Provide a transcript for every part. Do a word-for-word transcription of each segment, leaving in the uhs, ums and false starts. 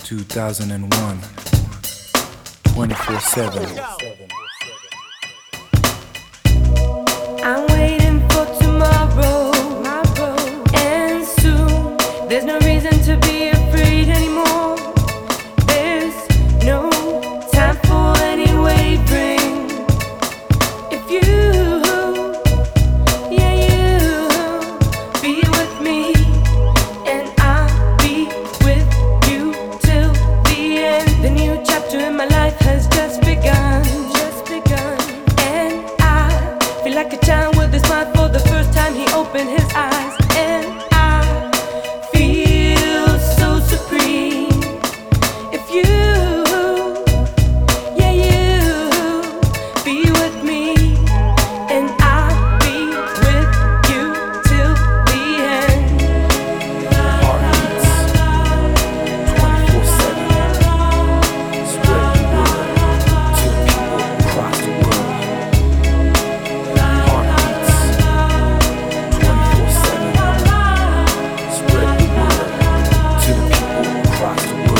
two thousand one, twenty-four seven. I'm waiting for tomorrow, and soon there's no reason to be afraid anymore. There's no time for any wavering. If you, yeah you, be with me, and I'll be with you till the end. The new chapter in my life has just begun, just begun, and I feel like a child with a smile for the first time. He opened his eyes, and I feel so supreme. If you, yeah you, be with me, and I'll be with you till the end. Heartbeats, twenty-four seven. Spread the word to the people across the world. Heartbeats, twenty-four seven. Spread the word to the people across the world.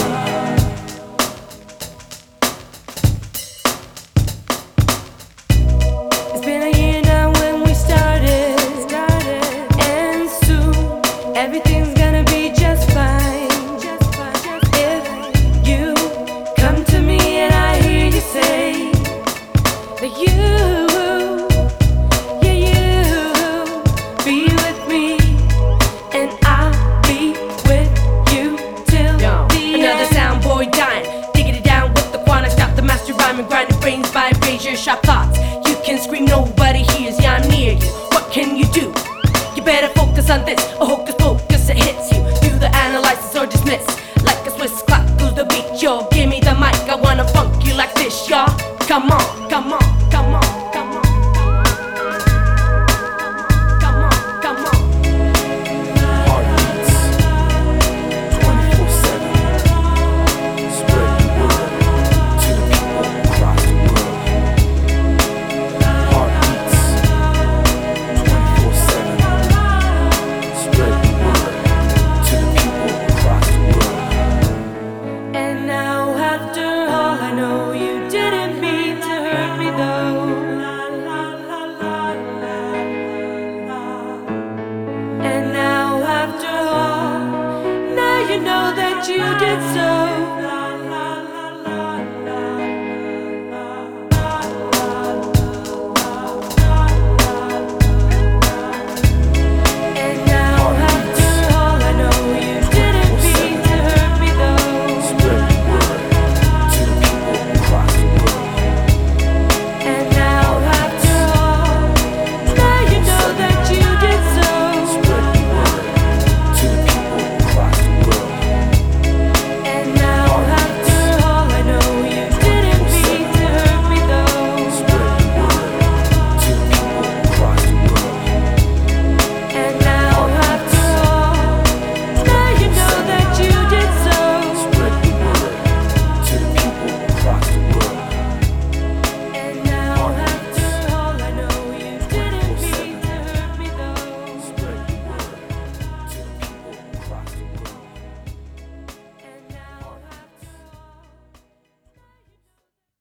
It's been a year now when we started, and soon everything's gonna be just fine. If you come to me and I hear you say that you, yeah you, be with me, and I'll be with you till Yo, the another end. sound boy dying, digging it down with the quan. I stop the master rhyming, grinding brains by razor sharp thoughts. You can scream, nobody hears. Yeah, I'm near you. What can you do? You better focus on this, or hocus pocus, it hits you. Do the analysis or dismiss. Like a Swiss clock goes the beat, yo. Give me the mic, I wanna funk you like this, y'all. Come on, come on, come on, come on. Come on, come on. Heartbeats, twenty-four seven. Spread the word to the people across the world. Heartbeats, twenty-four seven. Spread the word to the people across the world. And now after all, I know you didn't mean to hurt me though. And now after all, now you know that you did so.